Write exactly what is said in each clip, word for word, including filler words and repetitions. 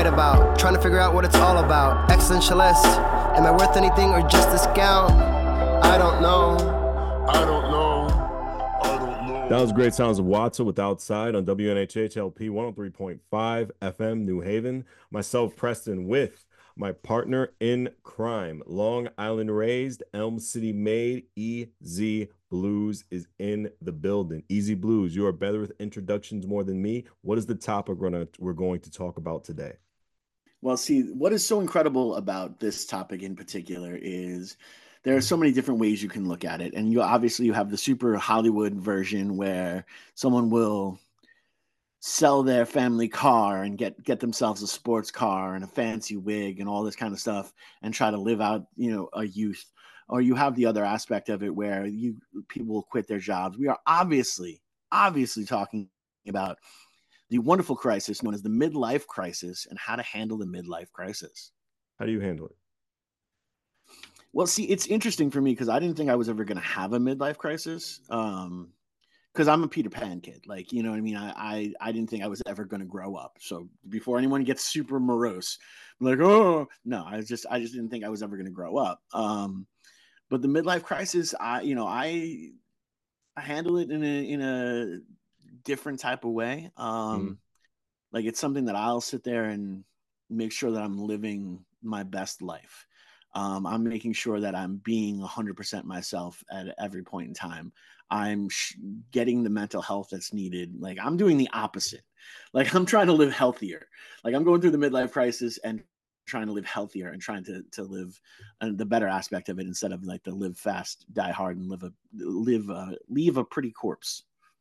write about. Trying to figure out what it's all about. Existentialist. Am I worth anything or just discount? I don't know. I don't know. I don't know. That was Great Sounds of Watson with Outside on W N H H L P one oh three point five F M New Haven. Myself, Preston, with my partner in crime, Long Island raised, Elm City made, E Z Blues is in the building. Easy Blues, you are better with introductions more than me. What is the topic we're gonna we're going to talk about today? Well, see, what is so incredible about this topic in particular is there are so many different ways you can look at it. And you obviously you have the super Hollywood version where someone will sell their family car and get get themselves a sports car and a fancy wig and all this kind of stuff and try to live out, you know, a youth. Or you have the other aspect of it where you people will quit their jobs. We are obviously, obviously talking about the wonderful crisis known as the midlife crisis and how to handle the midlife crisis. How do you handle it? Well, see, it's interesting for me because I didn't think I was ever going to have a midlife crisis. Um, because I'm a Peter Pan kid. Like, you know what I mean? I I, I didn't think I was ever going to grow up. So before anyone gets super morose, I'm like, oh, no, I just I just didn't think I was ever going to grow up. Um, but the midlife crisis, I, you know, I I handle it in a in a different type of way. Um, Mm-hmm. Like it's something that I'll sit there and make sure that I'm living my best life. Um, I'm making sure that I'm being one hundred percent myself at every point in time. I'm sh- getting the mental health that's needed. Like I'm doing the opposite. Like I'm trying to live healthier. Like I'm going through the midlife crisis and trying to live healthier and trying to to live uh, the better aspect of it instead of like the live fast, die hard, and live a live uh, leave a pretty corpse.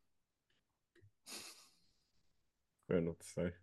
I don't know what to say.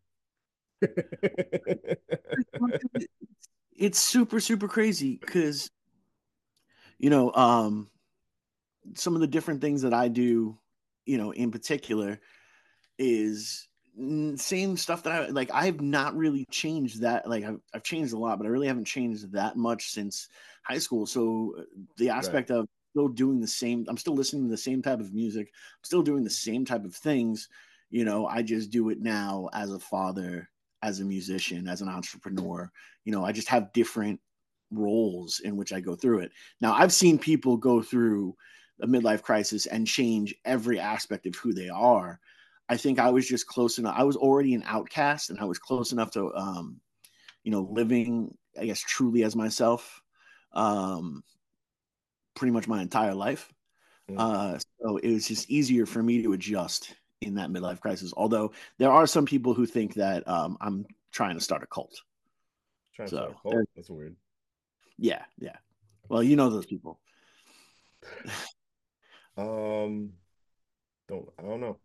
It's super super crazy because you know um some of the different things that I do, you know, in particular is same stuff that I like. I've not really changed that. Like I've, I've changed a lot, but I really haven't changed that much since high school. So uh, the aspect Right. of still doing the same, I'm still listening to the same type of music. I'm still doing the same type of things. You know, I just do it now as a father, as a musician, as an entrepreneur. You know, I just have different roles in which I go through it. Now, I've seen people go through a midlife crisis and change every aspect of who they are. I think I was just close enough. I was already an outcast, and I was close enough to, um, you know, living, I guess, truly as myself, um, pretty much my entire life. Mm. Uh, so it was just easier for me to adjust in that midlife crisis. Although there are some people who think that um, I'm trying to start a cult. Trying to start a So cult. That's weird. yeah, yeah. Well, you know those people. Um, don't I don't know.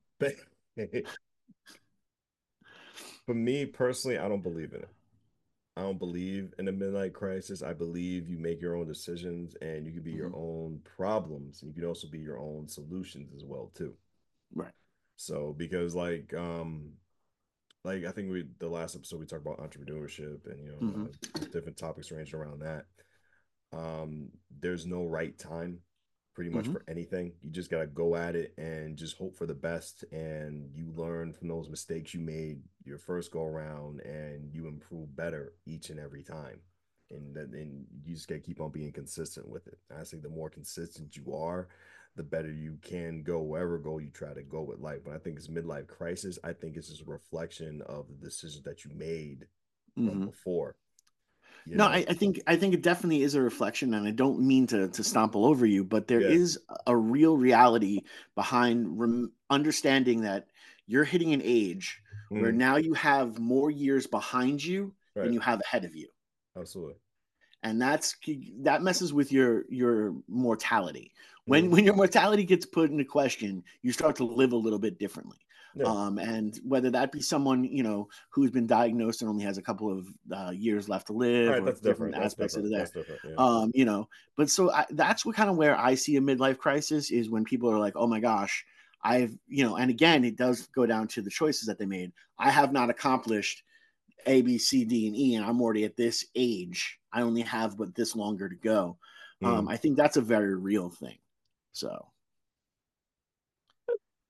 For me personally, I don't believe in it. I don't believe in a midlife crisis. I believe you make your own decisions and you can be your Mhm. own problems and you can also be your own solutions as well too. Right. So because like um like I think we the last episode we talked about entrepreneurship and you know Hmm. uh, different topics ranged around that. Um, there's no right time pretty much Hmm. for anything. You just gotta go at it and just hope for the best and you learn from those mistakes you made your first go around and you improve better each and every time. And then and you just gotta keep on being consistent with it. I think the more consistent you are, the better you can go wherever goal you try to go with life. But I think it's midlife crisis. I think it's just a reflection of the decisions that you made from Hmm. before. You No, know? I, I think I think it definitely is a reflection, and I don't mean to to stomp all over you, but there Yeah. is a real reality behind rem- understanding that you're hitting an age where Mm, now you have more years behind you than right. you have ahead of you, Absolutely. and that's that messes with your your mortality. When Mm, when your mortality gets put into question, you start to live a little bit differently. yeah. Um, and whether that be someone, you know, who's been diagnosed and only has a couple of uh, years left to All live, right. or That's different different. That's aspects of different. it there, That's different. Yeah. um, you know. But so I, that's what kind of where I see a midlife crisis is when people are like, oh my gosh, I've, you know, and again, it does go down to the choices that they made. I have not accomplished A, B, C, D, and E, and I'm already at this age. I only have but this longer to go. Um, Mm. I think that's a very real thing. So,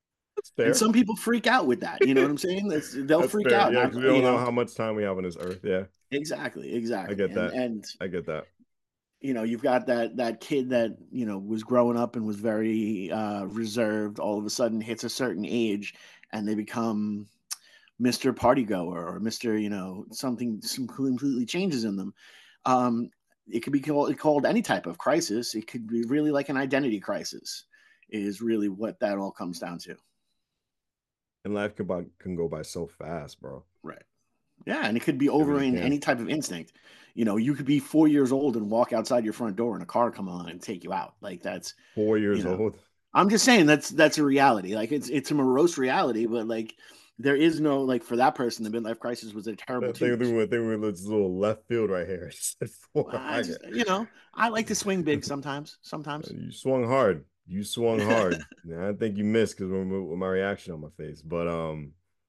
And some people freak out with that. You know what I'm saying? That's, they'll That's freak fair. out. Yeah, Not, because we don't you know know, how much time we have on this earth. Yeah, exactly, I exactly. get And that. and I get that. you know, you've got that that kid that, you know, was growing up and was very uh, reserved. All of a sudden, hits a certain age, and they become Mister Party Goer or Mister, you know, something some completely changes in them. Um, it could be called, called any type of crisis. It could be really like an identity crisis, is really what that all comes down to. And life can, by, can go by so fast, bro. Right. Yeah, and it could be It over really in can. any type of instinct. You know, you could be four years old and walk outside your front door and a car come on and take you out. Like that's, Four you years know, old. I'm just saying that's that's a reality. Like it's it's a morose reality, but like there is no like for that person, the midlife crisis was a I terrible think we twos. were, I think we were this little left field right here. Four. I I just, get. you know, I like to swing big sometimes. Sometimes. You swung hard. You swung hard. I think you missed because with my reaction on my face. But um,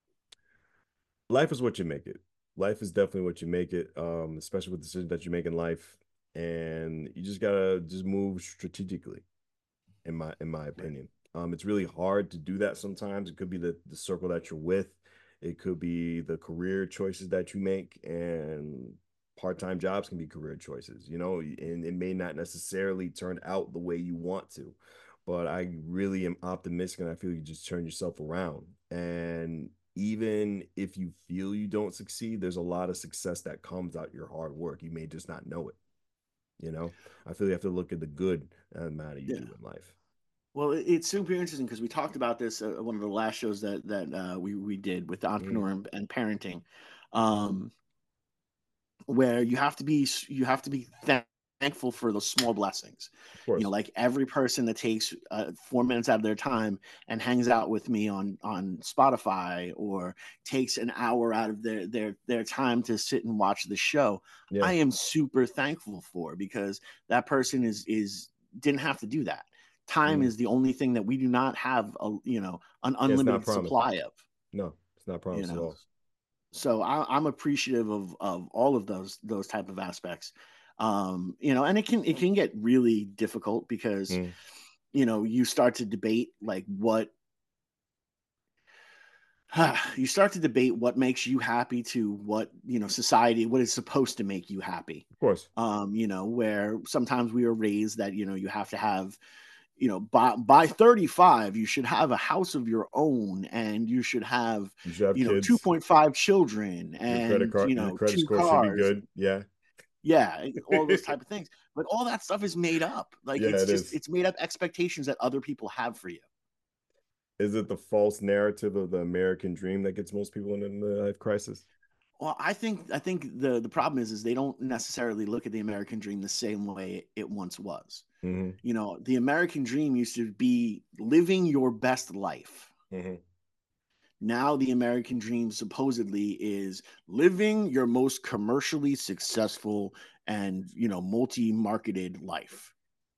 life is what you make it. Life is definitely what you make it. Um, especially with the decisions that you make in life, and you just gotta just move strategically. In my in my opinion, right. um, it's really hard to do that sometimes. It could be the the circle that you're with. It could be the career choices that you make, and part-time jobs can be career choices, you know, and it may not necessarily turn out the way you want to, but I really am optimistic and I feel you just turn yourself around. And even if you feel you don't succeed, there's a lot of success that comes out your hard work. You may just not know it. You know, I feel you have to look at the good amount you yeah. do in life. Well, it's super interesting because we talked about this uh, one of the last shows that that uh, we we did with the entrepreneur mm. and, and parenting, um, where you have to be you have to be thankful for those small blessings. You know, like every person that takes uh, four minutes out of their time and hangs out with me on on Spotify or takes an hour out of their their their time to sit and watch the show, yeah. I am super thankful for, because that person is is didn't have to do that. Time mm. is the only thing that we do not have, a you know, an unlimited yeah, supply of. No, it's not promised you know? at all. So I, I'm appreciative of of all of those those type of aspects, um, you know, and it can it can get really difficult because, mm. you know, you start to debate like what you start to debate what makes you happy to what, you know, society, what is supposed to make you happy. Of course, um, you know, where sometimes we are raised that, you know, you have to have. You know, by by thirty-five, you should have a house of your own, and you should have, you, should have you know, two point five children, and your credit card, you know, your credit two score cars. should be good. Yeah, yeah, all those type of things. But all that stuff is made up. Like yeah, it's it just is. It's made up expectations that other people have for you. Is it the false narrative of the American dream that gets most people in the life crisis? Well, I think I think the the problem is is they don't necessarily look at the American dream the same way it once was. Mm-hmm. You know, the American dream used to be living your best life. Mm-hmm. Now the American dream supposedly is living your most commercially successful and, you know, multi-marketed life.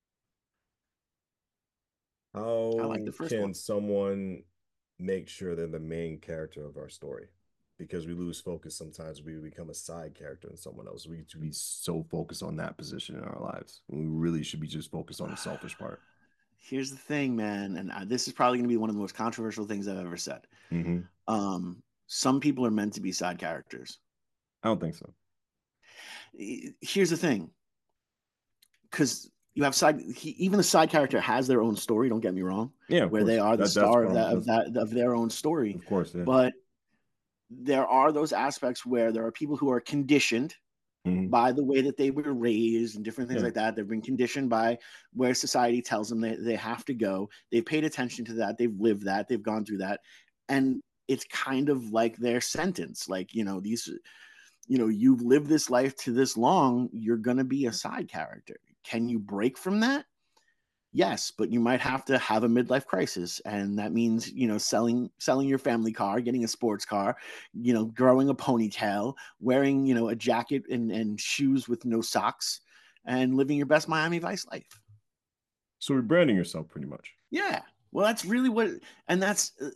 How I like the first can one. Someone make sure they're the main character of our story? Because we lose focus sometimes, we become a side character in someone else. We to be so focused on that position in our lives. We really should be just focused on the selfish part. Here's the thing, man, and I, this is probably going to be one of the most controversial things I've ever said. Mm-hmm. Um, some people are meant to be side characters. I don't think so. Here's the thing, because you have side, he, even the side character has their own story. Don't get me wrong. Yeah, where course. they are the that, star of that of that of their own story. Of course, yeah. But there are those aspects where there are people who are conditioned mm-hmm. by the way that they were raised and different things yeah. like that. They've been conditioned by where society tells them they, they have to go. They've paid attention to that. They've lived that. They've gone through that. And it's kind of like their sentence. Like, you know, these, you know, you've lived this life to this long, you're going to be a side character. Can you break from that? Yes, but you might have to have a midlife crisis, and that means, you know, selling selling your family car, getting a sports car, you know, growing a ponytail, wearing, you know, a jacket and, and shoes with no socks, and living your best Miami Vice life. So rebranding yourself, pretty much. Yeah, well, that's really what, and that's uh,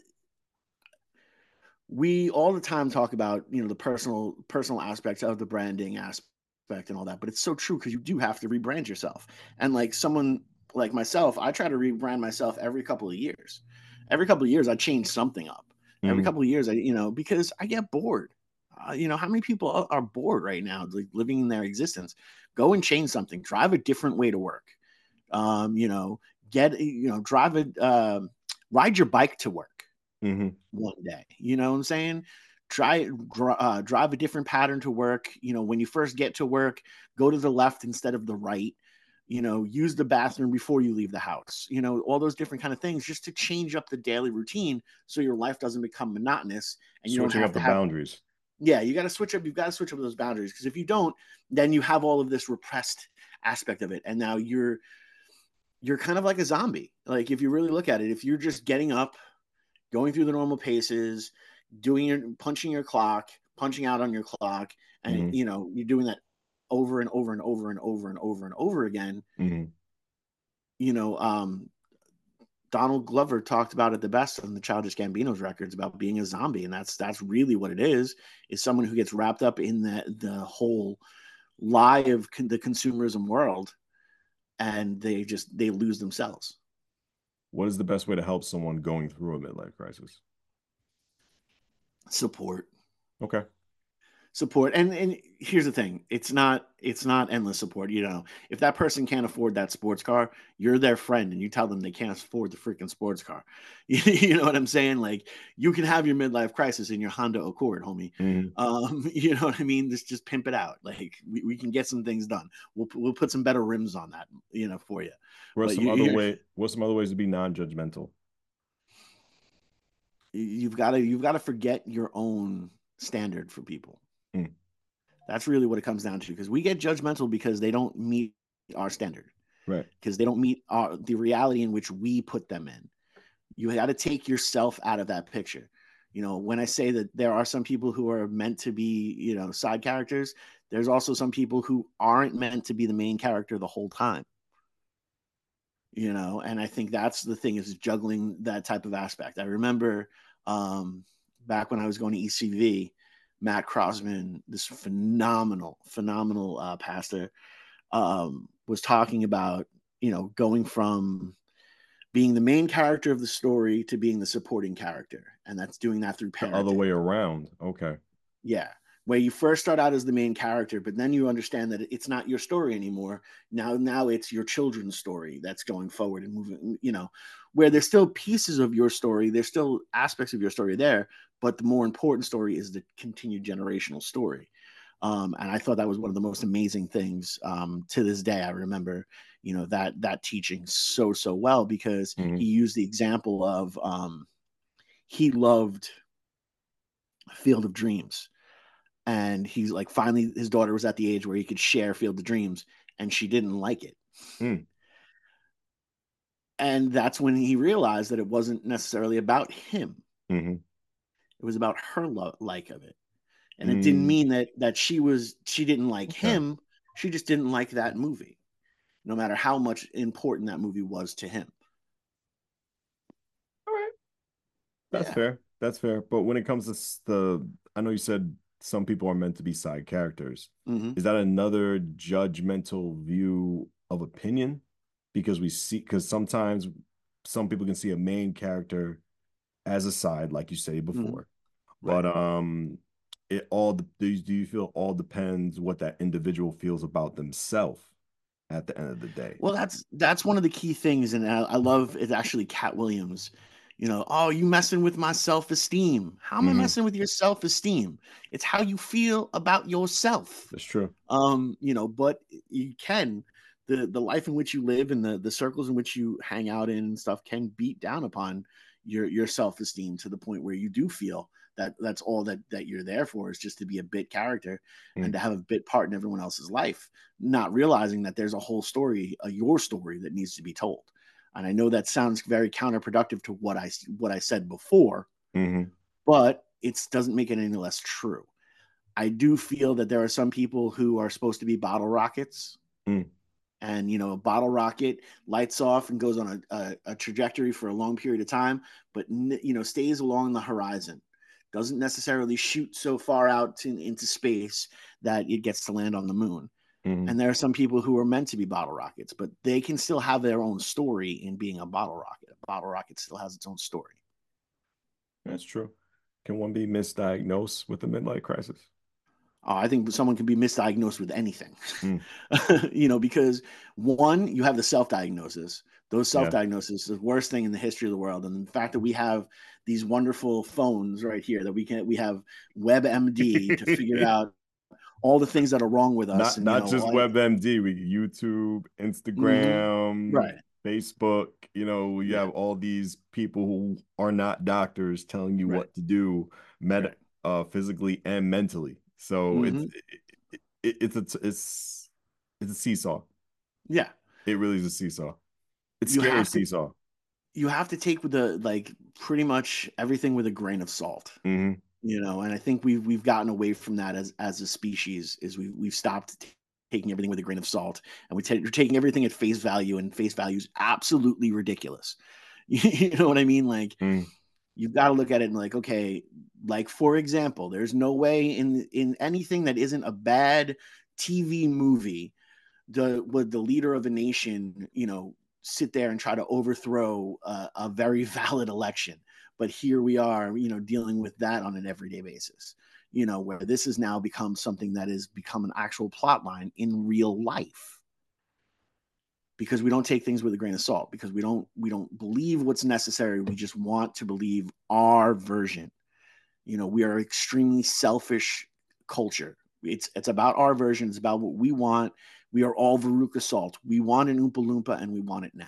we all the time talk about, you know, the personal personal aspects of the branding aspect and all that, but it's so true because you do have to rebrand yourself, and like someone. Like myself, I try to rebrand myself every couple of years. every couple of years I change something up. Every Mhm. couple of years, I you know because I get bored. Uh, you know how many people are, are bored right now, like living in their existence? Go and change something. Drive a different way to work. Um, you know, get you know, drive a uh, ride your bike to work Mhm. one day. You know what I'm saying? Try dri- uh, drive a different pattern to work. You know, when you first get to work, go to the left instead of the right. You know, use the bathroom before you leave the house. You know, all those different kind of things just to change up the daily routine so your life doesn't become monotonous and you don't Switching have up to the have. boundaries. Yeah, you got to switch up. You've got to switch up those boundaries because if you don't, then you have all of this repressed aspect of it, and now you're you're kind of like a zombie. Like if you really look at it, if you're just getting up, going through the normal paces, doing your punching your clock, punching out on your clock, and Mhm. you know you're doing that over and over and over and over and over and over again. Mhm. You know, um, Donald Glover talked about it the best on the Childish Gambino's records about being a zombie, and that's that's really what it is. Is someone who gets wrapped up in the the whole lie of con- the consumerism world, and they just they lose themselves. What is the best way to help someone going through a midlife crisis? Support. Okay. support and and here's the thing, it's not it's not endless support. You know if that person can't afford that sports car, you're their friend and you tell them they can't afford the freaking sports car. You know what I'm saying? Like, you can have your midlife crisis in your Honda Accord, homie. Mhm. um you know what I mean? Just just pimp it out. Like, we, we can get some things done. We'll, we'll put some better rims on that, you know for you. What are But some you, other you're way? What's some other ways to be non-judgmental? you've got to you've got to forget your own standard for people. Mm. That's really what it comes down to, because we get judgmental because they don't meet our standard, Right. because they don't meet our, the reality in which we put them in. You got to take yourself out of that picture. You know, when I say that there are some people who are meant to be, you know, side characters, there's also some people who aren't meant to be the main character the whole time. You know, and I think that's the thing, is juggling that type of aspect. I remember um, back when I was going to E C V, Matt Crossman, this phenomenal, phenomenal uh, pastor, um, was talking about, you know, going from being the main character of the story to being the supporting character. And that's doing that through The other parenting. way around. Okay. Yeah. Where you first start out as the main character, but then you understand that it's not your story anymore. Now, now it's your children's story that's going forward and moving, you know, where there's still pieces of your story, there's still aspects of your story there, but the more important story is the continued generational story. Um, and I thought that was one of the most amazing things. Um, to this day, I remember, you know, that that teaching so so well, because he Mhm. used the example of um, he loved Field of Dreams, and he's like, finally his daughter was at the age where he could share Field of Dreams, and she didn't like it. Mm. And that's when he realized that it wasn't necessarily about him. Mhm. It was about her lo- like of it. And it didn't Mm. mean that that she was she didn't like Okay. him. She just didn't like that movie, no matter how much important that movie was to him. All right. That's Yeah. fair. That's fair. But when it comes to s- the, I know you said some people are meant to be side characters. Hmm. Is that another judgmental view of opinion? Because we see, because sometimes some people can see a main character as a side, like you said Hmm. before. Right. But um, it all do you, do you feel all depends what that individual feels about themselves at the end of the day? Well, that's that's one of the key things, and I, I love it. Actually, Cat Williams, you know, oh, you messing with my self esteem? How am I Hmm. messing with your self esteem? It's how you feel about yourself. That's true. Um, you know, but you can the the life in which you live and the the circles in which you hang out in and stuff can beat down upon your your self esteem to the point where you do feel that that's all that that you're there for, is just to be a bit character and Mm. to have a bit part in everyone else's life, not realizing that there's a whole story, a your story, that needs to be told. And I know that sounds very counterproductive to what I what I said before, Hmm. but it doesn't make it any less true. I do feel that there are some people who are supposed to be bottle rockets, Mm. and you know a bottle rocket lights off and goes on a, a, a trajectory for a long period of time, but you know stays along the horizon, doesn't necessarily shoot so far out in, into space that it gets to land on the moon. Hmm. And there are some people who are meant to be bottle rockets, but they can still have their own story in being a bottle rocket. A bottle rocket still has its own story. That's true. Can one be misdiagnosed with a midlife crisis? Uh, I think someone can be misdiagnosed with anything, Mm, you know, because one, you have the self diagnosis. Those self yeah. diagnoses is the worst thing in the history of the world. And the fact that we have these wonderful phones right here that we can, we have WebMD to figure out all the things that are wrong with us. Not And, you not know, just like, WebMD, we YouTube, mhm, Instagram, right, Facebook. You know, you yeah, have all these people who are not doctors telling you right, what to do, med right. uh, physically and mentally. So it's Hmm. it, it, it's a it's it's a seesaw. Yeah. It really is a seesaw. It's You scary have to, seesaw. you have to take with the, like, pretty much everything with a grain of salt. Hmm. You know, and I think we've we've gotten away from that as as a species. Is we we've stopped t- taking everything with a grain of salt, and we ta- we're taking everything at face value, and face value is absolutely ridiculous. You know what I mean? Like, Mm. you've got to look at it and like, okay, like, for example, there's no way in in anything that isn't a bad T V movie the would the leader of a nation, you know, sit there and try to overthrow uh, a very valid election. But here we are, you know, dealing with that on an everyday basis, you know, where this has now become something that has become an actual plot line in real life, because we don't take things with a grain of salt, because we don't we don't believe what's necessary. We just want to believe our version. You know, we are extremely selfish culture. It's it's about our version. It's about what we want. We are all Veruca Salt. We want an Oompa Loompa, and we want it now.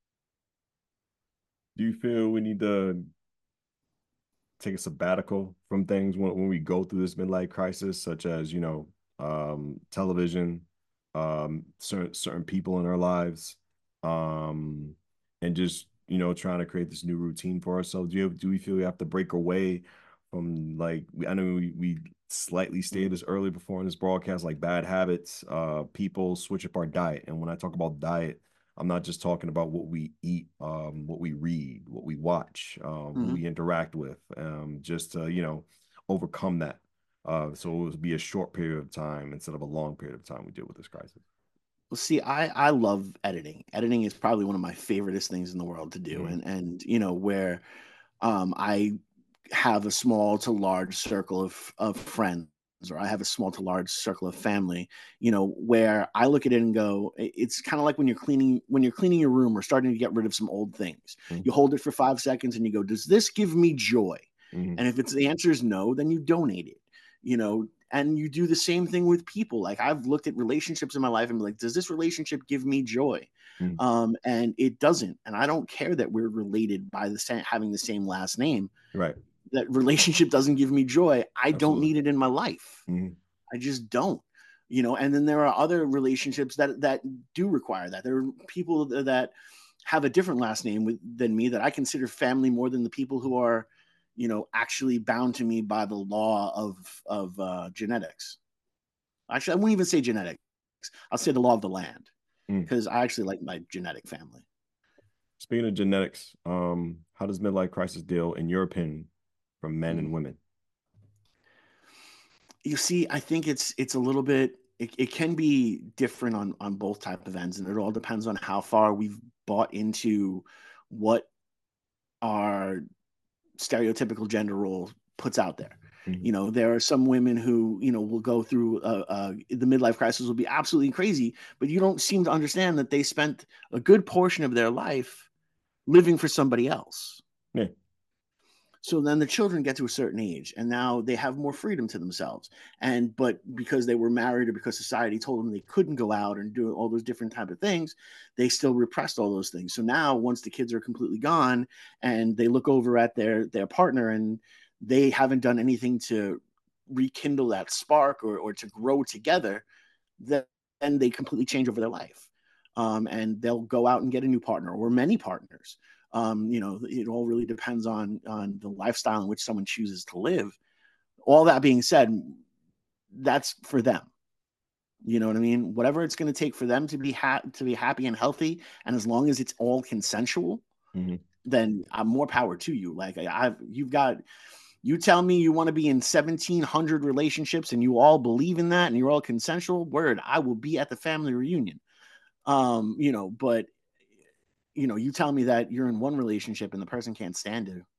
Do you feel we need to take a sabbatical from things when, when we go through this midlife crisis, such as, you know, um, television, um, certain certain people in our lives, um, and just, you know, trying to create this new routine for ourselves? Do you do we feel we have to break away from, like, we, I know we, we slightly stated this earlier before in this broadcast, like bad habits, uh, people switch up our diet. And when I talk about diet, I'm not just talking about what we eat, um, what we read, what we watch, um, who Mm-hmm. we interact with, um, just to, you know, overcome that. Uh, so it would be a short period of time instead of a long period of time we deal with this crisis. Well, see, I I love editing. Editing is probably one of my favoriteest things in the world to do, Mm-hmm. and and you know where um, I have a small to large circle of of friends, or I have a small to large circle of family, you know, where I look at it and go, it's kind of like when you're cleaning when you're cleaning your room or starting to get rid of some old things. You hold it for five seconds and you go, does this give me joy? Mm-hmm. And if it's the answer is no, then you donate it, you know, and you do the same thing with people. Like, I've looked at relationships in my life and be like, does this relationship give me joy? Mm-hmm. Um, and it doesn't. And I don't care that we're related by the same, having the same last name. Right. That relationship doesn't give me joy. I don't Absolutely. need it in my life. Mm-hmm. I just don't. You know, and then there are other relationships that that do require that. There are people that have a different last name with, than me, that I consider family more than the people who are, you know, actually bound to me by the law of of uh, genetics. Actually, I wouldn't even say genetics. I'll say the law of the land, Mm. because I actually like my genetic family. Speaking of genetics, um, how does midlife crisis deal, in your opinion, from men Mm. and women? You see, I think it's it's a little bit. It, it can be different on on both type of ends, and it all depends on how far we've bought into what our stereotypical gender role puts out there. Mm-hmm. You know, there are some women who, you know, will go through uh, uh, the midlife crisis will be absolutely crazy, but you don't seem to understand that they spent a good portion of their life living for somebody else. Yeah. So then the children get to a certain age and now they have more freedom to themselves. And but because they were married or because society told them they couldn't go out and do all those different type of things, they still repressed all those things. So now once the kids are completely gone and they look over at their their partner and they haven't done anything to rekindle that spark or, or to grow together, then they completely change over their life. Um, and they'll go out and get a new partner or many partners. Um, you know, it all really depends on on the lifestyle in which someone chooses to live. All that being said, that's for them. You know what I mean? Whatever it's going to take for them to be ha- to be happy and healthy, and as long as it's all consensual, Mm-hmm. then I'm more power to you. Like, I've you've got you tell me you want to be in seventeen hundred relationships and you all believe in that and you're all consensual. Word, I will be at the family reunion. Um, you know, but you know, you tell me that you're in one relationship and the person can't stand you,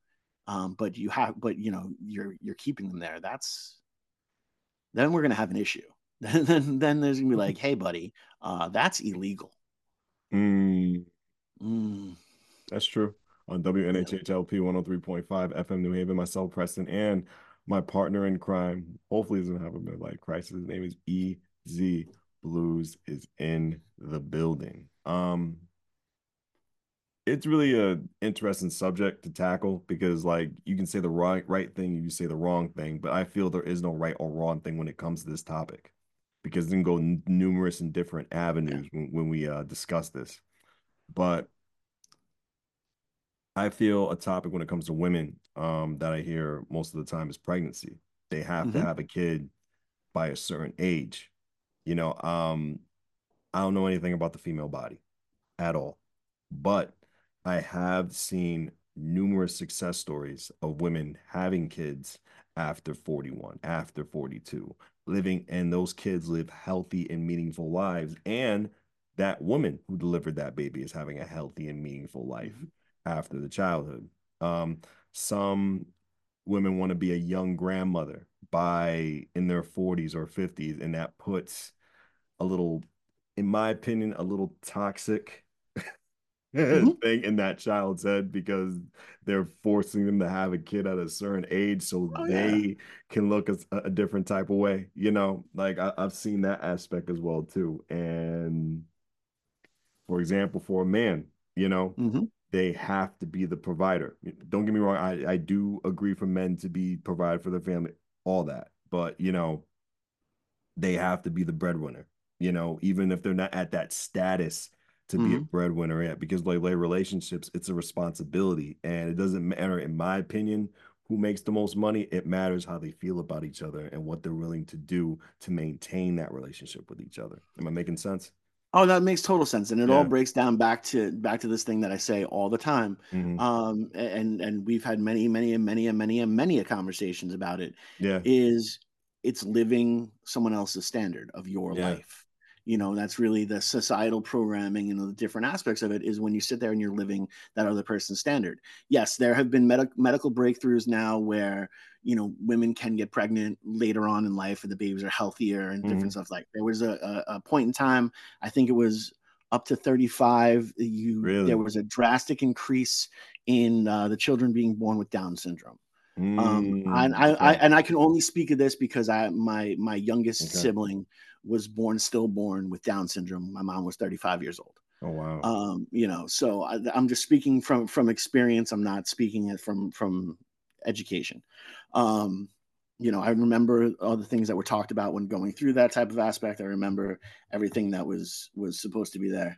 Um, but you have, but you know, you're you're keeping them there. That's then we're gonna have an issue. Then then, then there's gonna be like, hey, buddy, uh, that's illegal. Mm, Mm, that's true. On W N H H L P one oh three point five F M New Haven, myself, Preston, and my partner in crime, hopefully doesn't have a midlife crisis. His name is E Z Blues, is in the building. Um, it's really a interesting subject to tackle because like you can say the right right thing, you can say the wrong thing, but I feel there is no right or wrong thing when it comes to this topic because it can go n- numerous and different yeah. avenues when, when we uh, discuss this. But I feel a topic when it comes to women um, that I hear most of the time is pregnancy. They have to Mm-hmm. have a kid by a certain age. You know, um, I don't know anything about the female body at all. But I have seen numerous success stories of women having kids after forty-one, after forty-two, living, and those kids live healthy and meaningful lives. And that woman who delivered that baby is having a healthy and meaningful life Mm-hmm. after the childhood. Um, some women want to be a young grandmother by in their forties or fifties, and that puts a little, in my opinion, a little toxic Mm-hmm. thing in that child's head because they're forcing them to have a kid at a certain age so Oh yeah. they can look a, a different type of way. You know, like I, I've seen that aspect as well too. And for example, for a man, you know, Mm-hmm. they have to be the provider. Don't get me wrong, I, I do agree for men to be provide for their family, all that. But you know, they have to be the breadwinner, you know, even if they're not at that status to be a Mm-hmm. breadwinner yet, because like, like relationships, it's a responsibility. And it doesn't matter, in my opinion, who makes the most money. It matters how they feel about each other and what they're willing to do to maintain that relationship with each other. Am I making sense? Oh, that makes total sense, and it all Yeah. breaks down back to back to this thing that I say all the time. Hmm. Um, and and we've had many, many, and many, and many, and many a conversations about it. Yeah. Is it's living someone else's standard of your Yeah. life. You know, that's really the societal programming and the different aspects of it is when you sit there and you're living that other person's standard. Yes, there have been med- medical breakthroughs now where you know women can get pregnant later on in life and the babies are healthier and Hmm. different stuff. Like there was a, a, a point in time, I think it was up to thirty-five, you there Really? was a drastic increase in uh, the children being born with Down syndrome. Um, and Mm, I, I okay. and I can only speak of this because I my my youngest Okay. sibling was born stillborn with Down syndrome. My mom was thirty-five years old. Oh, wow. Um, you know, so I, I'm just speaking from from experience. I'm not speaking it from from education. Um, you know, I remember all the things that were talked about when going through that type of aspect. I remember everything that was was supposed to be there.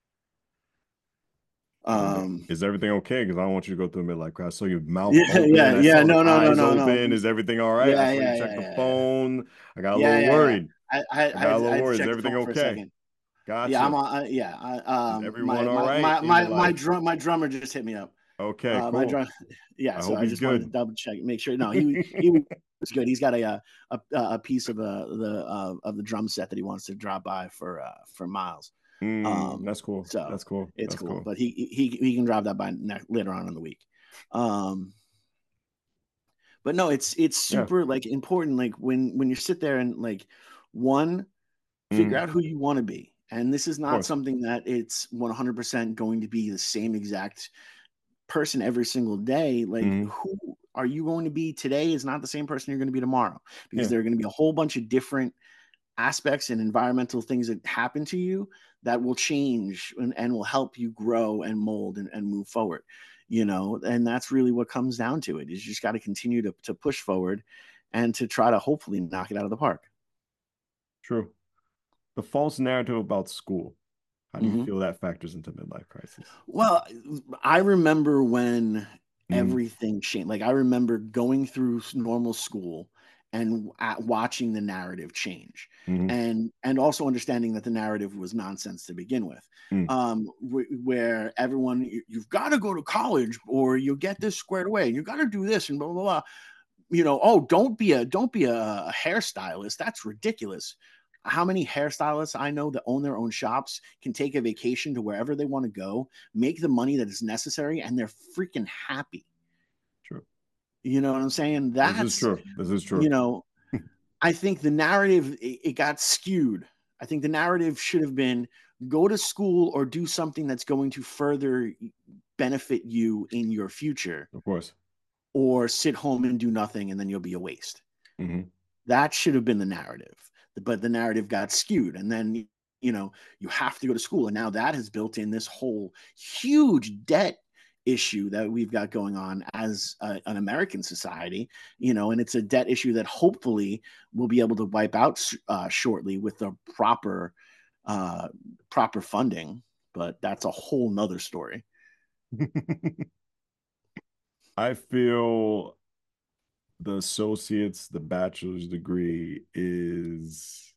Everything Um, is everything okay? Because I don't want you to go through a midlife crisis. I saw your mouth yeah, yeah, open. I yeah. saw the No, no, no, eyes no, no. open. Is everything all right? I Yeah, saw you yeah, check yeah, the yeah, yeah. phone. I got a Yeah, little yeah, yeah. worried. I, I, I I, had got a to, I little had to worried. Is check the everything phone for a okay? second. Yeah, I'm Gotcha. on. I, yeah, I, Is um, everyone my, all my, right my, in your my, my life? drum, my drummer just hit me up. Okay, Uh, my cool. drum, yeah. I So hope I he's just wanted to good. double check, make sure. No, he, he was good. He's got a, a, a, a piece of uh, the uh, of the drum set that he wants to drop by for uh, for Miles. Mm, Um, that's cool. so That's cool. it's That's cool, cool. but he he he can drop that by ne- later on in the week. Um, but no, it's it's Yeah, of super like important. Like when when you sit there and like one figure mm, out who you want to be. And this is not course. something that it's one hundred percent going to be the same exact person every single day. Like, Hmm. who are you going to be today is not the same person you're going to be tomorrow because Yeah, there are going to be a whole bunch of different aspects and environmental things that happen to you that will change and, and will help you grow and mold and, and move forward. You know, and that's really what comes down to it is you just got to continue to, to push forward and to try to hopefully knock it out of the park. true. The false narrative about school. How do you Mm-hmm. feel that factors into midlife crisis? Well, I remember when Mm, everything changed. Like I remember going through normal school and at watching the narrative change, hmm. and and also understanding that the narrative was nonsense to begin with. Mm, Um, wh- where everyone you, you've got to go to college or you'll get this squared away, and you got to do this and blah blah blah. You know, oh, don't be a don't be a, a hairstylist. That's ridiculous. How many hairstylists I know that own their own shops can take a vacation to wherever they want to go, make the money that is necessary, and they're freaking happy. true. You know what I'm saying? This is That's, true. This is you true. know, I think the narrative, it, it got skewed. I think the narrative should have been go to school or do something that's going to further benefit you in your future, Of course. or sit home and do nothing and then you'll be a waste. Mm-hmm. That should have been the narrative. But the narrative got skewed. And then, you know, you have to go to school. And now that has built in this whole huge debt issue that we've got going on as a, an American society, you know, and it's a debt issue that hopefully we'll be able to wipe out uh, shortly with the proper, uh, proper funding. But that's a whole nother story. I feel the associate's, the bachelor's degree is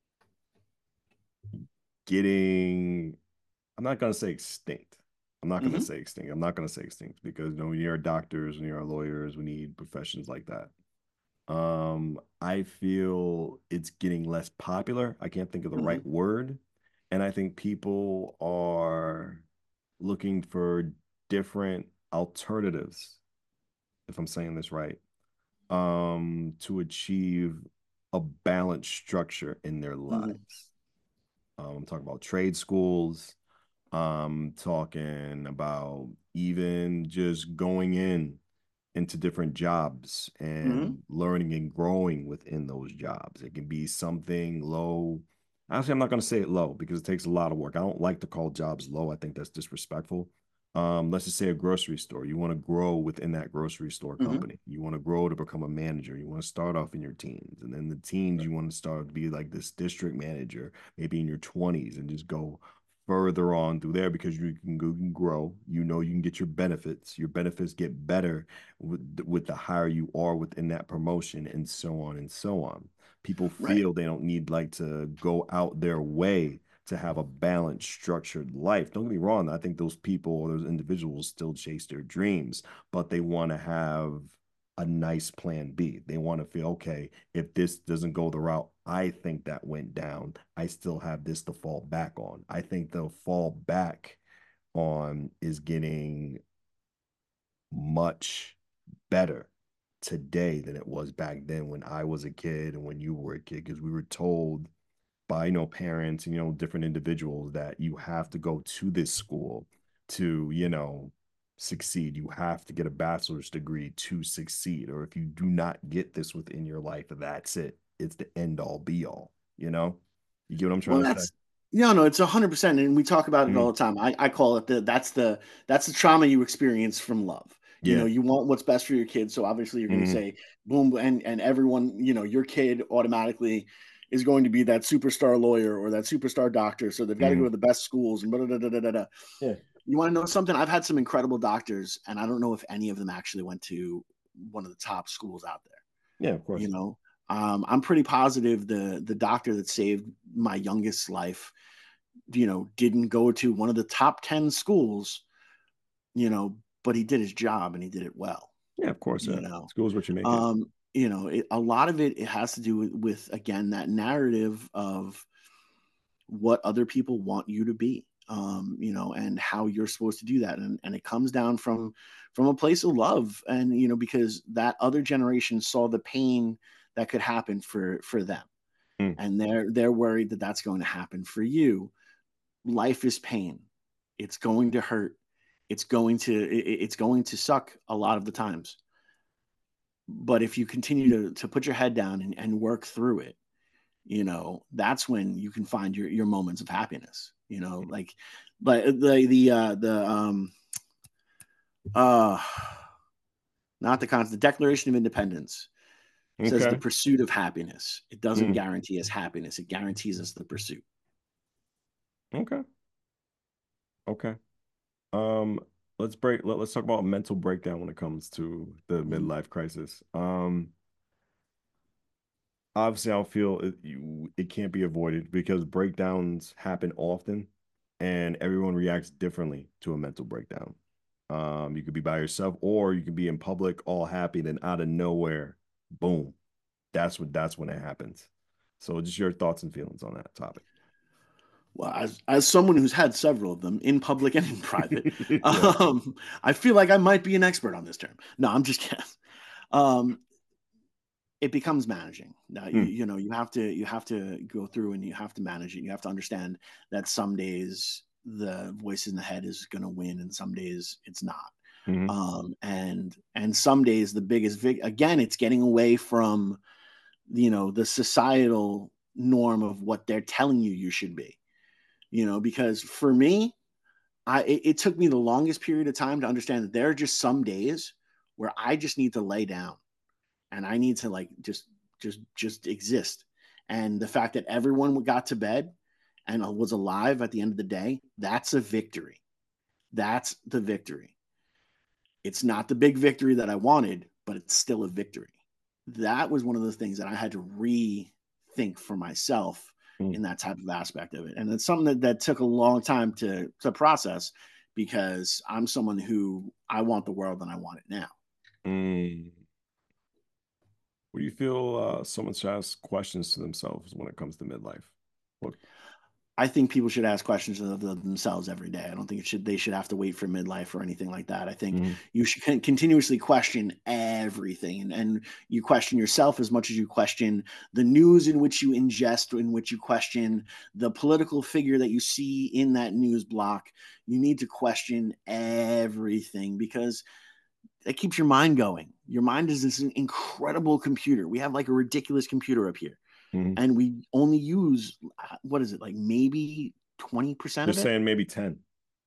getting, I'm not going to say extinct. I'm not going to mm-hmm. say extinct. I'm not going to say extinct because, you know, when you're doctors, when you're lawyers, we need professions like that. Um, I feel it's getting less popular. I can't think of the mm-hmm. right word. And I think people are looking for different alternatives, if I'm saying this right, um, to achieve a balanced structure in their lives. Mm-hmm. Um, I'm talking about trade schools. I'm talking about even just going in into different jobs and mm-hmm. learning and growing within those jobs. It can be something low. Actually, I'm not going to say it low because it takes a lot of work. I don't like to call jobs low. I think that's disrespectful. Um, let's just say a grocery store. You want to grow within that grocery store company. Mm-hmm. You want to grow to become a manager. You want to start off in your teens. And then the teens, you want to start to be like this district manager, maybe in your twenties, and just go further on through there because you can, go, you can grow. You know, you can get your benefits. Your benefits get better with, with the higher you are within that promotion, and so on and so on. People feel right. they don't need like to go out their way to have a balanced, structured life. Don't get me wrong. I think those people or those individuals still chase their dreams, but they want to have a nice plan B. They want to feel, okay, if this doesn't go the route I think that went down, I still have this to fall back on. I think the fall back on is getting much better today than it was back then when I was a kid and when you were a kid, because we were told by, you know, parents, you know, different individuals that you have to go to this school to, you know, succeed. You have to get a bachelor's degree to succeed. Or if you do not get this within your life, that's it. It's the end all be all, you know? You get what I'm trying well, to say? No, no, it's a hundred percent. And we talk about it mm-hmm. all the time. I, I call it the, that's the, that's the trauma you experience from love. You yeah. know, you want what's best for your kid. So obviously you're going to mm-hmm. say boom. And, and everyone, you know, your kid automatically is going to be that superstar lawyer or that superstar doctor. So they've got mm-hmm. to go to the best schools and blah, blah, blah, blah, blah, blah. Yeah. You want to know something? I've had some incredible doctors, and I don't know if any of them actually went to one of the top schools out there. Yeah, of course. You know, um, I'm pretty positive the the doctor that saved my youngest life, you know, didn't go to one of the top ten schools, you know, but he did his job and he did it well. Yeah, of course. You yeah. know, School's what you make um, it. You know, it, a lot of it, it has to do with, with, again, that narrative of what other people want you to be. Um, you know, and how you're supposed to do that. And, and it comes down from, from a place of love. And, you know, because that other generation saw the pain that could happen for, for them. Mm. And they're, they're worried that that's going to happen for you. Life is pain. It's going to hurt. It's going to, it, it's going to suck a lot of the times. But if you continue to, to put your head down and, and work through it, you know, that's when you can find your, your moments of happiness, you know, like, but the, the, uh, the, um, uh, not the constant the Declaration of Independence okay. says the pursuit of happiness. It doesn't mm. guarantee us happiness. It guarantees us the pursuit. Okay. Okay. Um, let's break, let, let's talk about mental breakdown when it comes to the mm. midlife crisis. Um, Obviously, I feel it, you, it can't be avoided because breakdowns happen often and everyone reacts differently to a mental breakdown. Um, you could be by yourself or you can be in public all happy, then out of nowhere, boom. That's what that's when it happens. So just your thoughts and feelings on that topic. Well, as, as someone who's had several of them in public and in private, yeah. um, I feel like I might be an expert on this term. No, I'm just kidding. Um, it becomes managing. Now, you, Hmm. you know, you have to you have to go through and you have to manage it. You have to understand that some days the voice in the head is going to win, and some days it's not. Mhm. Um, and and some days the biggest vic- again, it's getting away from you know the societal norm of what they're telling you you should be. You know, because for me, I it, it took me the longest period of time to understand that there are just some days where I just need to lay down and I need to like just just just exist. And the fact that everyone got to bed and was alive at the end of the day, that's a victory. That's the victory. It's not the big victory that I wanted, but it's still a victory. That was one of the things that I had to rethink for myself Mm. in that type of aspect of it. And it's something that, that took a long time to, to process because I'm someone who I want the world and I want it now. Mm. What do you feel uh, someone should ask questions to themselves when it comes to midlife? What? I think people should ask questions of themselves every day. I don't think it should they should have to wait for midlife or anything like that. I think Mhm. you should con- continuously question everything, and, and you question yourself as much as you question the news in which you ingest, in which you question the political figure that you see in that news block. You need to question everything because it keeps your mind going. Your mind is this incredible computer. We have like a ridiculous computer up here Mhm. and we only use what is it like maybe twenty percent They're of it, saying maybe ten.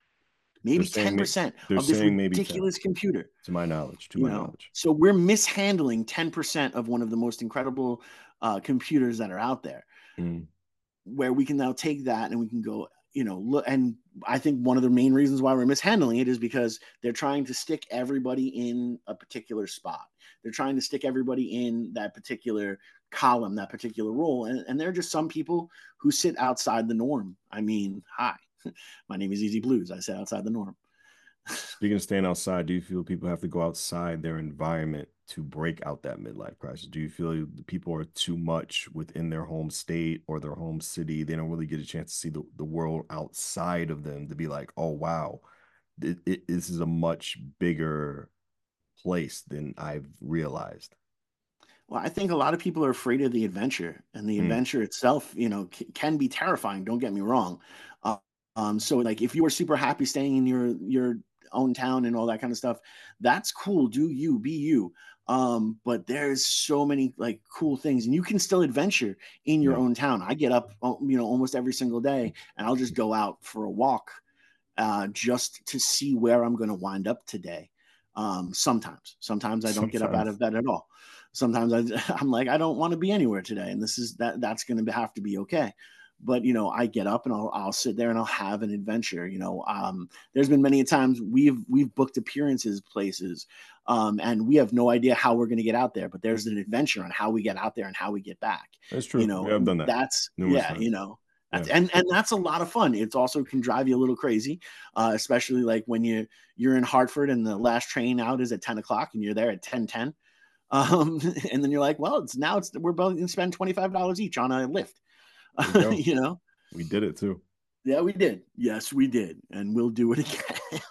maybe They're saying ten may- percent they're of this saying maybe ten. ridiculous computer. To my knowledge, to You my know, knowledge. so we're mishandling ten percent of one of the most incredible uh, computers that are out there. Mm. Where we can now take that and we can go, you know, look. And I think one of the main reasons why we're mishandling it is because they're trying to stick everybody in a particular spot. They're trying to stick everybody in that particular column, that particular role. And, and there are just some people who sit outside the norm. I mean, hi, my name is Easy Blues. I sit outside the norm. Speaking of staying outside, do you feel people have to go outside their environment to break out that midlife crisis? Do you feel people are too much within their home state or their home city? They don't really get a chance to see the, the world outside of them to be like, oh, wow, it, it, this is a much bigger place than I've realized. Well, I think a lot of people are afraid of the adventure, and the Mm. adventure itself, you know, c- can be terrifying. Don't get me wrong. Uh, um, so, like, if you were super happy staying in your your own town and all that kind of stuff, that's cool. Do you be you? Um, but there's so many like cool things, and you can still adventure in your Yeah. own town. I get up, uh, you know, almost every single day, and I'll just go out for a walk, uh, just to see where I'm going to wind up today. Um, sometimes, sometimes I don't get up out Sometimes. of bed at all. Sometimes I, I'm like, I don't want to be anywhere today, and this is that that's going to have to be okay. But you know, I get up and I'll I'll sit there and I'll have an adventure. You know, um, there's been many times we've we've booked appearances places, um, and we have no idea how we're going to get out there. But there's an adventure on how we get out there and how we get back. That's true. You know, We have done that that's numerous yeah. times. You know, that's, Yeah. and and that's a lot of fun. It's also can drive you a little crazy, uh, especially like when you you're in Hartford and the last train out is at ten o'clock and you're there at ten ten. Um, and then you're like, well, it's now it's we're both gonna spend twenty-five dollars each on a lift. There you go. You know, We did it too. yeah, we did. Yes, we did, and we'll do it again.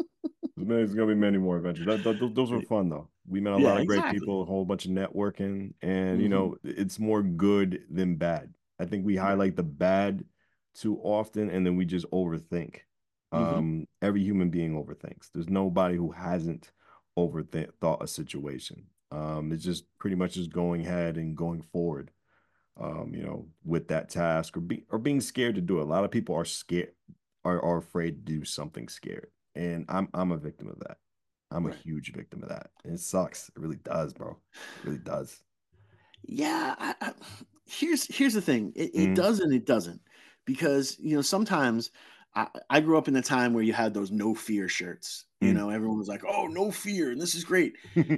There's gonna be many more adventures. That, that, those were fun though. We met a Yeah, lot of great exactly. people, a whole bunch of networking, and you Mhm. know, it's more good than bad. I think we highlight the bad too often, and then we just overthink. Mhm. Um, every human being overthinks. There's nobody who hasn't overthought a situation. Um, it's just pretty much just going ahead and going forward. Um, you know, with that task or be or being scared to do it. A lot of people are scared, are, are afraid to do something scared. And I'm I'm a victim of that. I'm a Right. huge victim of that. And it sucks. It really does, bro. It really does. Yeah, I, I, here's here's the thing. It, it Mm. does and it doesn't, because you know sometimes I, I grew up in a time where you had those no fear shirts. You Mm. know, everyone was like, "Oh, no fear," and this is great.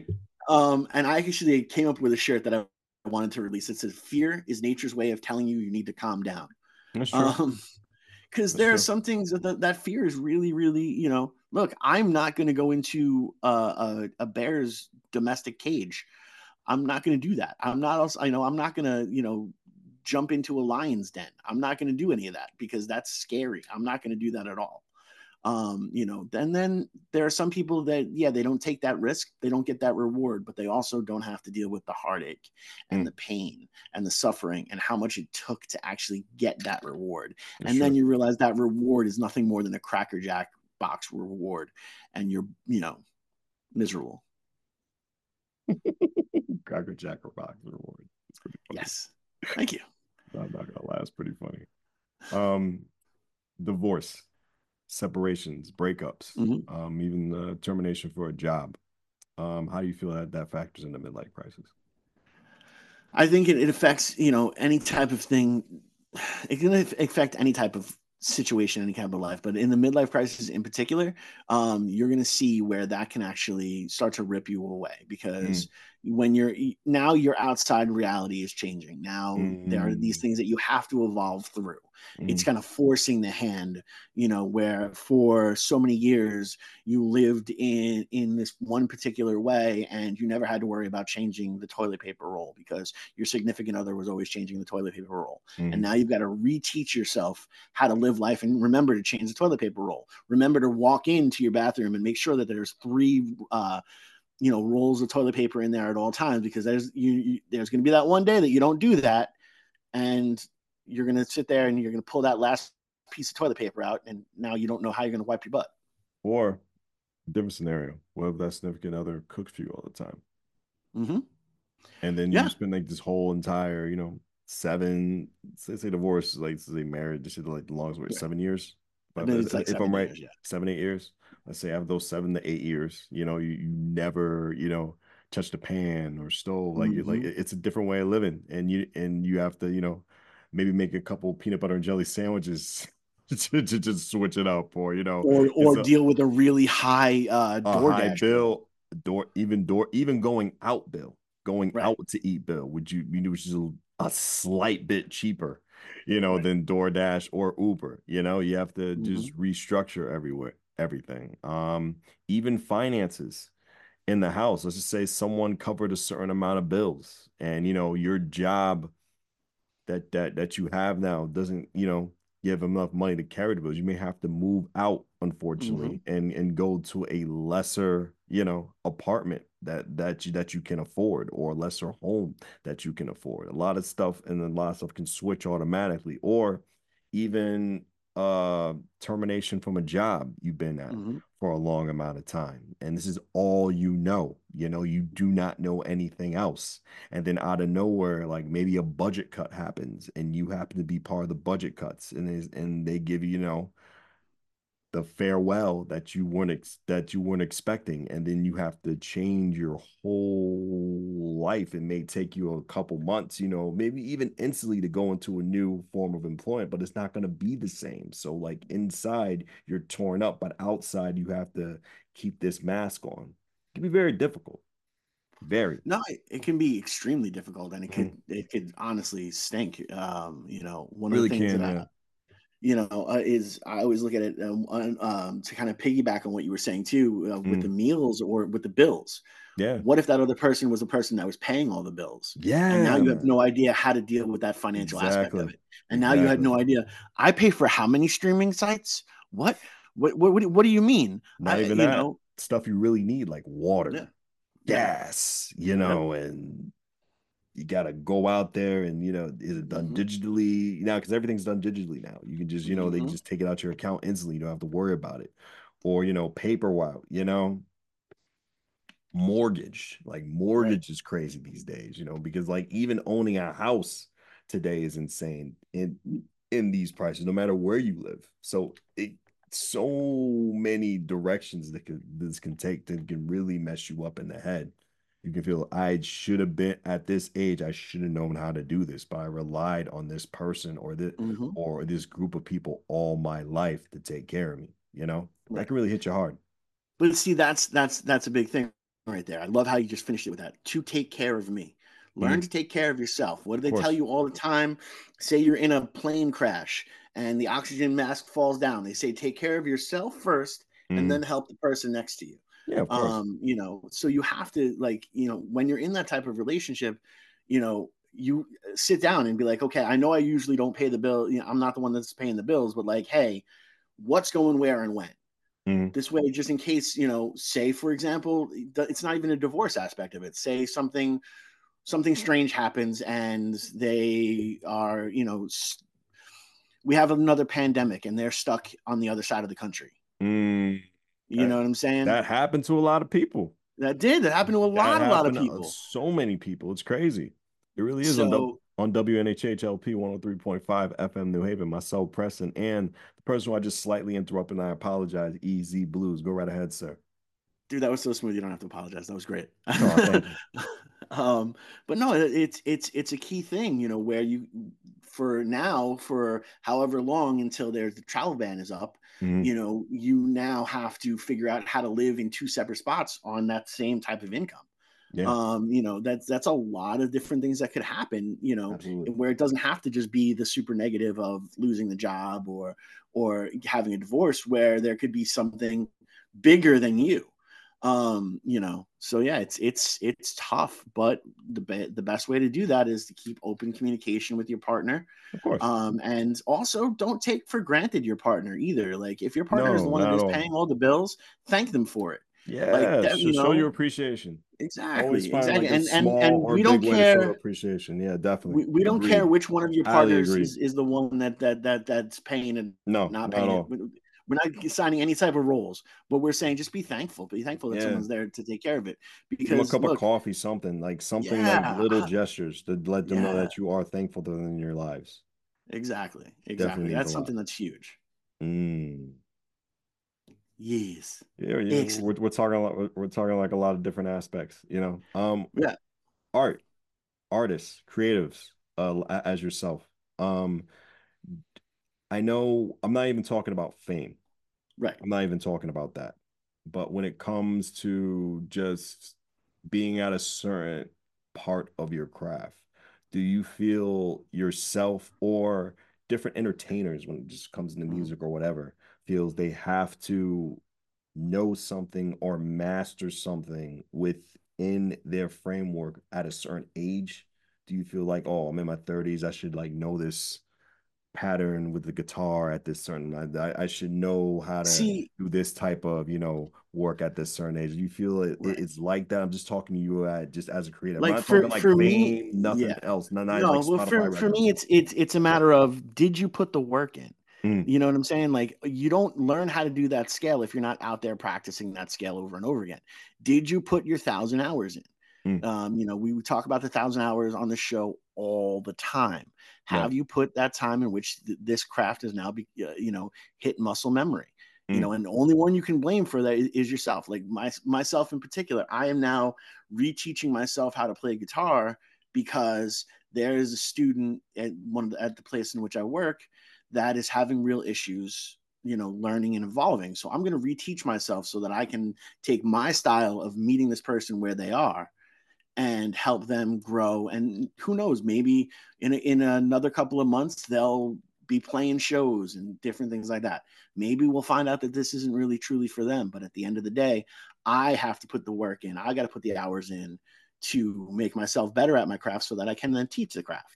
um, and I actually came up with a shirt that I wanted to release. It says, "Fear is nature's way of telling you you need to calm down." That's true. Um, because That's there are true. some things that that, that fear is really, really, you know. Look, I'm not going to go into uh, a, a bear's domestic cage. I'm not going to do that. I'm not also, I know I'm not going to, you know, jump into a lion's den. I'm not going to do any of that because that's scary. I'm not going to do that at all. Um, you know, and then there are some people that, yeah, they don't take that risk, they don't get that reward, but they also don't have to deal with the heartache and Mm. the pain and the suffering and how much it took to actually get that reward. That's And true. then you realize that reward is nothing more than a Cracker Jack box reward, and you're, you know, miserable. Cracker Jack or box reward. It's pretty funny. Yes. Thank you. I'm not gonna lie, it's pretty funny. Um, divorce, separations, breakups, Mhm. um, even the termination for a job. Um, how do you feel that that factors into midlife crisis? I think it, it affects, you know, any type of thing. It can affect any type of situation, any kind of life. But in the midlife crisis in particular, um, you're going to see where that can actually start to rip you away, because when you're now your outside reality is changing. Now there are these Mm. things that you have to evolve through. It's Mm. kind of forcing the hand, you know, where for so many years you lived in in this one particular way and you never had to worry about changing the toilet paper roll because your significant other was always changing the toilet paper roll. And Mhm. now you've got to reteach yourself how to live life and remember to change the toilet paper roll. Remember to walk into your bathroom and make sure that there's three uh you know rolls of toilet paper in there at all times, because there's you, you there's going to be that one day that you don't do that, and you're going to sit there and you're going to pull that last piece of toilet paper out, and now you don't know how you're going to wipe your butt. Or different scenario, what if that significant other cooks for you all the time? Mm-hmm. And then you Yeah. spend like this whole entire, you know, seven, say, say divorce, like say married, just like the longest way, Right. seven years. I But mean, if, it's like if I'm seven right, years, yeah. seven, eight years. Let's say after those seven to eight years, you know, you, you never, you know, touch the pan or stove. Like you like Mhm. it's a different way of living. And you and you have to, you know, maybe make a couple peanut butter and jelly sandwiches to, to just switch it up, or you know, Or it's or a, deal with a really high uh a high DoorDash bill. bill, door even door even going out bill, going Right. out to eat bill, would you you know, which is a, a slight bit cheaper, you know, Right. than DoorDash or Uber. You know, you have to Mhm. just restructure everywhere, everything. Um, even finances in the house. Let's just say someone covered a certain amount of bills, and you know, your job that that that you have now doesn't, you know, give enough money to carry the bills. You may have to move out, unfortunately, Mhm. and and go to a lesser, you know, apartment that that you that you can afford, or a lesser home that you can afford. A lot of stuff and a lot of stuff can switch automatically, or even uh termination from a job you've been at Mhm. for a long amount of time. And this is all you know. You know, you do not know anything else. And then out of nowhere, like maybe a budget cut happens and you happen to be part of the budget cuts, and they, and they give you, you know, the farewell that you weren't ex- that you weren't expecting, and then you have to change your whole life. It may take you a couple months, you know, maybe even instantly, to go into a new form of employment, but it's not going to be the same. So like inside you're torn up, but outside you have to keep this mask on. It can be very difficult. Very. No, it, it can be extremely difficult, and it Mhm. could it could honestly stink. Um, you know, one of the Really things can, that I, yeah. you know, uh, is I always look at it um, on, um, to kind of piggyback on what you were saying too, uh, with the Mm. meals or with the bills. Yeah. What if that other person was the person that was paying all the bills? And now Yeah, you have man. no idea how to deal with that financial aspect of Exactly. it. And now you had Exactly. no idea. I pay for how many streaming sites? What? What? What? What, do- what do you mean? Not I, even you that. know, Stuff you really need, like yeah, water, yeah, gas, you yep. know, and you got to go out there and, you know, is it done Hmm. digitally now? Because everything's done digitally now. You can just, you know, they can Hmm. just take it out your account instantly. You don't have to worry about it. Or, you know, paper route, you know, mortgage. Like Right. mortgage is crazy these days, you know, because like even owning a house today is insane in in these prices, no matter where you live. So it so many directions that could this can take that can really mess you up in the head. You can feel I should have been at this age, I should have known how to do this, but I relied on this person or this Hmm. or this group of people all my life to take care of me. You know, that Right. can really hit you hard. But see, that's that's that's a big thing right there. I love how you just finished it with that. To take care of me. Learn Mm, to take care of yourself. What do of they tell course. you all the time? Say you're in a plane crash and the oxygen mask falls down. They say take care of yourself first and Mm, then help the person next to you. yeah, of course. Um, you know, so you have to like, you know, when you're in that type of relationship, you know, you sit down and be like, okay, I know I usually don't pay the bill. You know, I'm not the one that's paying the bills, but like, hey, what's going where and when? Mhm. This way, just in case, you know, say for example, it's not even a divorce aspect of it. Say something something strange happens and they are, you know, we have another pandemic and they're stuck on the other side of the country. Mm, You that, know what I'm saying? that happened to a lot of people. That did. That happened to a That lot, a lot of happened to people. so many people. It's crazy. It really is on, So, on W N H H L P one oh three point five F M New Haven. Myself, Preston, and the person who I just slightly interrupted, and I apologize, E Z Blues. Go right ahead, sir. dude, that was so smooth. You don't have to apologize. That was great. Oh, thank you. um, but no, it- it's it's it's a key thing, you know, where you for now for however long until there's the travel ban is up, Mhm. you know, you now have to figure out how to live in two separate spots on that same type of income. Yeah, Um, you know, that's that's a lot of different things that could happen, you know, absolutely. where it doesn't have to just be the super negative of losing the job or or having a divorce, where there could be something bigger than you. Um, you know, so yeah, it's it's it's tough, but the be- the best way to do that is to keep open communication with your partner. Of course. Um, and also don't take for granted your partner either. Like if your partner is the No, one that not at is all. paying all the bills, thank them for it. Like Yeah, that, you show, show your know, appreciation. Always exactly, find exactly. like a And and small and or we big don't way to show care. appreciation. Yeah, definitely. We, we don't care Agreed. which one of your Highly partners agreed. is, is the one that that that that's paying and No, not not at paying it. all. We're not signing any type of roles, but we're saying just be thankful. Be thankful that Yeah. someone's there to take care of it. Give them a Because cup of look, coffee, something like something like yeah, little uh, gestures to let them know yeah, that you are thankful to them in your lives. exactly, exactly. Definitely means a That's lot. something that's huge. Mm. Yes, Yeah, yeah, we're, excellent. we're talking a lot, we're, we're talking like a lot of different aspects, you know. Um, Yeah, art, artists, creatives, uh, a- as yourself. Um, I know I'm not even talking about fame. right. I'm not even talking about that. But when it comes to just being at a certain part of your craft, do you feel yourself or different entertainers, when it just comes into Mhm. music or whatever, feels they have to know something or master something within their framework at a certain age? Do you feel like, oh, I'm in my thirties, I should like know this pattern with the guitar at this certain I, I should know how to See, do this type of you know work at this certain age? You feel it, right. it's like that? I'm just talking to you at just as a creator. I'm Like not talking for like for me, fame, nothing yeah. else, not, not No, like well, Spotify for for me, records. it's it's it's a matter of did you put the work in? Mm, You know what I'm saying? Like you don't learn how to do that scale if you're not out there practicing that scale over and over again. Did you put your thousand hours in? mm, Um, you know, we would talk about the thousand hours on the show all the time. right. Have you put that time in which th- this craft has now, be, uh, you know, hit muscle memory? You Mm, know, and the only one you can blame for that is, is yourself. Like my myself in particular, I am now reteaching myself how to play guitar because there is a student at one of the, at the place in which I work that is having real issues, you know, learning and evolving. So I'm going to reteach myself so that I can take my style of meeting this person where they are and help them grow. And who knows, maybe in a, in another couple of months they'll be playing shows and different things like that. Maybe we'll find out that this isn't really truly for them. But at the end of the day, I have to put the work in. I got to put the hours in to make myself better at my craft so that I can then teach the craft.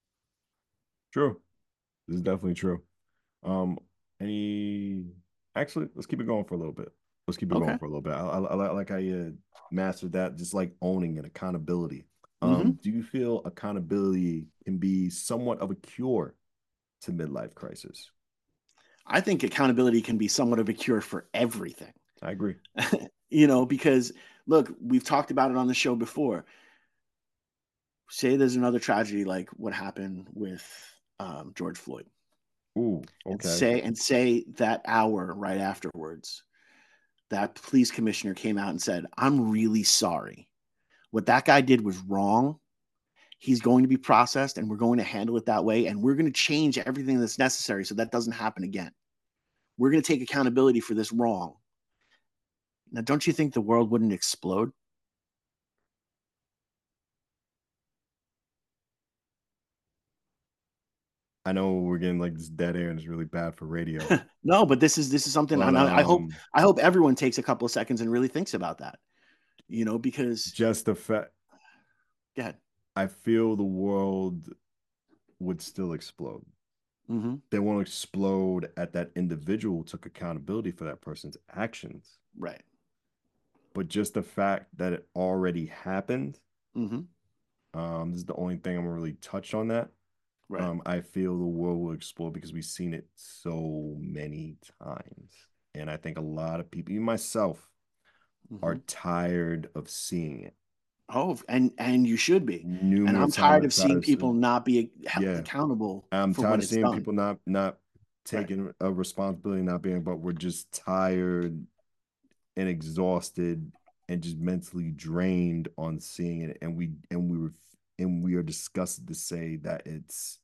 true. This is definitely true. Um, any actually, let's keep it going for a little bit. Let's keep it going Okay. for a little bit. I, I, I like how you mastered that, just like owning and accountability. Mm-hmm. Um, do you feel accountability can be somewhat of a cure to midlife crisis? I think accountability can be somewhat of a cure for everything. I agree. You know, because look, we've talked about it on the show before. Say there's another tragedy like what happened with um, George Floyd. Ooh, and okay. say and say that hour right afterwards, that police commissioner came out and said, "I'm really sorry. What that guy did was wrong. He's going to be processed, and we're going to handle it that way, and we're going to change everything that's necessary so that doesn't happen again. We're going to take accountability for this wrong." Now, don't you think the world wouldn't explode? I know we're getting like this dead air and it's really bad for radio. No, but this is this is something, But and I, I hope um I hope everyone takes a couple of seconds and really thinks about that. You know, because just the fact go ahead. I feel the world would still explode. Mm-hmm. They want to explode at that individual who took accountability for that person's actions. Right. But just the fact that it already happened, Mm-hmm. um, this is the only thing I'm gonna really touch on that. Right. Um, I feel the world will explode because we've seen it so many times. And I think a lot of people, even myself, mm-hmm. are tired of seeing it. Oh, and and you should be. Numerous and I'm tired of times, seeing tired of people seeing- not be held Yeah. accountable I'm for tired when of it's seeing done. people not not taking a responsibility, not being, but we're just tired and exhausted and just mentally drained on seeing it. And we and we were and we are disgusted to say that it's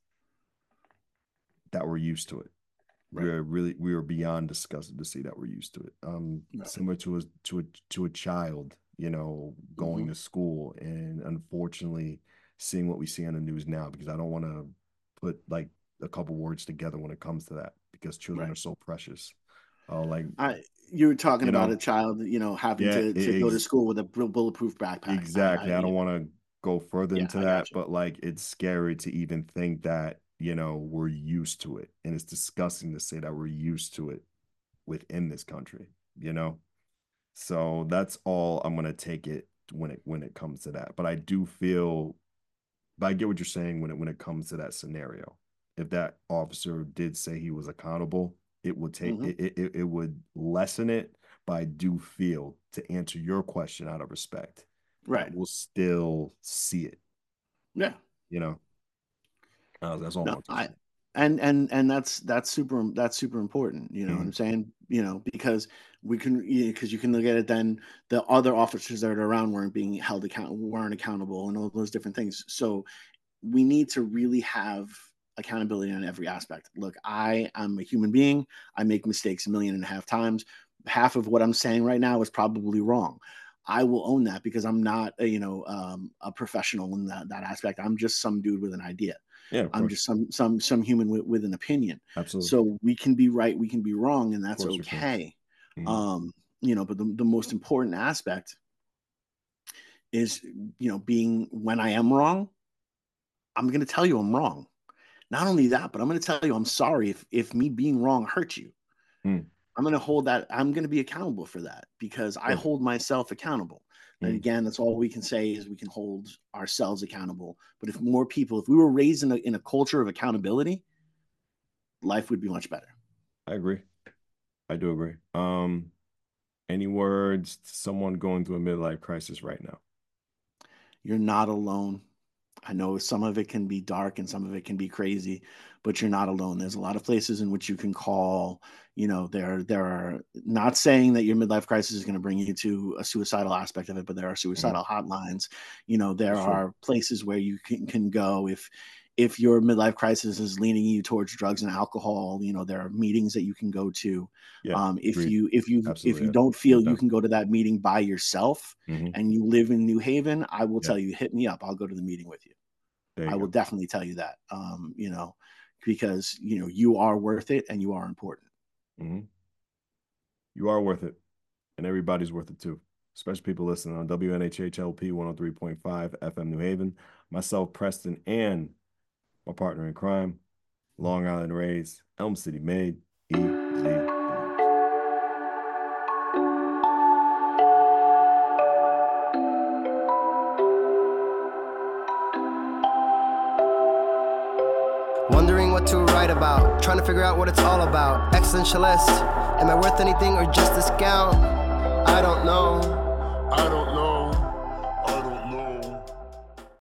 that we're used to it. Right. We're really we are beyond disgusted to see that we're used to it. Um, Right. similar to a to a to a child, you know, going Mhm. to school and unfortunately seeing what we see on the news now, because I don't want to put like a couple words together when it comes to that, because children Right. are so precious. Uh, like I, you were talking You about know? a child, you know, having Yeah, to, to go to ex- school with a bull- bulletproof backpack. exactly. I, I, don't want to go further Yeah, into I that, gotcha. but like it's scary to even think that, you know, we're used to it. And it's disgusting to say that we're used to it within this country, you know? So that's all I'm gonna take it when it when it comes to that. But I do feel, but I get what you're saying when it when it comes to that scenario. If that officer did say he was accountable, it would take Mhm. it, it it would lessen it. But I do feel, to answer your question out of respect, Right. that we'll still see it. Yeah. You know, uh, that's all I No, want to I say. and and and that's that's super that's super important. You know what Mhm. I'm saying? You know, because we can because you can look at it then the other officers that are around weren't being held account weren't accountable and all those different things. So we need to really have accountability on every aspect. Look, I am a human being. I make mistakes a million and a half times. Half of what I'm saying right now is probably wrong. I will own that because I'm not, a, you know, um, a professional in that, that aspect. I'm just some dude with an idea. Yeah, of I'm course. just some some some human with, with an opinion. Absolutely. So we can be right, we can be wrong, and that's course we can. okay. Mhm. Um, you know, but the, the most important aspect is, you know, being when I am wrong, I'm going to tell you I'm wrong. Not only that, but I'm going to tell you I'm sorry if if me being wrong hurt you. Mm. I'm going to hold that. I'm going to be accountable for that because I Sure. hold myself accountable. And Mm. again, that's all we can say is we can hold ourselves accountable. But if more people, if we were raised in a, in a culture of accountability, life would be much better. I agree. I do agree. Um, any words to someone going through a midlife crisis right now? You're not alone. I know some of it can be dark and some of it can be crazy, but you're not alone. There's a lot of places in which you can call. You know, there there are, not saying that your midlife crisis is going to bring you to a suicidal aspect of it, but there are suicidal hotlines. You know, there That's true. are places where you can, can go if if your midlife crisis is leaning you towards drugs and alcohol. You know, there are meetings that you can go to. Yeah, Um, if agreed. you if you if Absolutely, you yeah. don't feel Good you done. can go to that meeting by yourself Mhm. and you live in New Haven, I will Yeah. tell you, hit me up. I'll go to the meeting with you. There you I go. will definitely tell you that, um, you know, because, you know, you are worth it and you are important. Mhm. You are worth it, and everybody's worth it too, especially people listening on W N H H L P one oh three point five F M New Haven. Myself, Preston, and my partner in crime, Long Island raised, Elm City made, E Z. Wondering what to write about, trying to figure out what it's all about. Existentialist, am I worth anything or just a scout? I don't know.